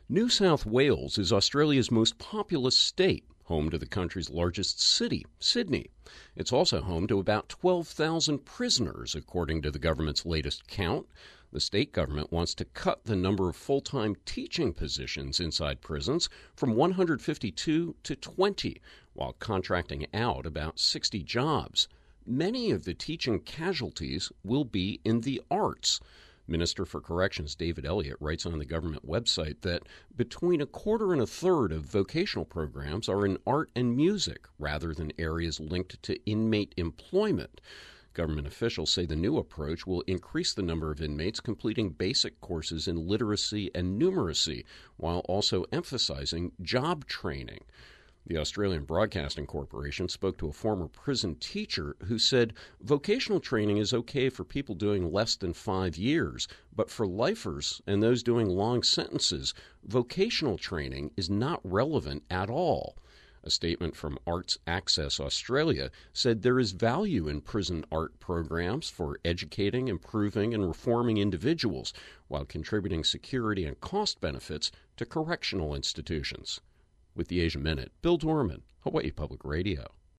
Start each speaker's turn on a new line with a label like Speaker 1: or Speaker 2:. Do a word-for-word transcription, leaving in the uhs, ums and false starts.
Speaker 1: New South Wales is Australia's most populous state, home to the country's largest city, Sydney. It's also home to about twelve thousand prisoners, according to the government's latest count. The state government wants to cut the number of full-time teaching positions inside prisons from one hundred fifty-two to twenty, while contracting out about sixty jobs. Many of the teaching casualties will be in the arts. Minister for Corrections David Elliott writes on the government website that between a quarter and a third of vocational programs are in art and music rather than areas linked to inmate employment. Government officials say the new approach will increase the number of inmates completing basic courses in literacy and numeracy, while also emphasizing job training. The Australian Broadcasting Corporation spoke to a former prison teacher who said vocational training is okay for people doing less than five years, but for lifers and those doing long sentences, vocational training is not relevant at all. A statement from Arts Access Australia said there is value in prison art programs for educating, improving, and reforming individuals while contributing security and cost benefits to correctional institutions. With the Asia Minute, Bill Dorman, Hawaii Public Radio.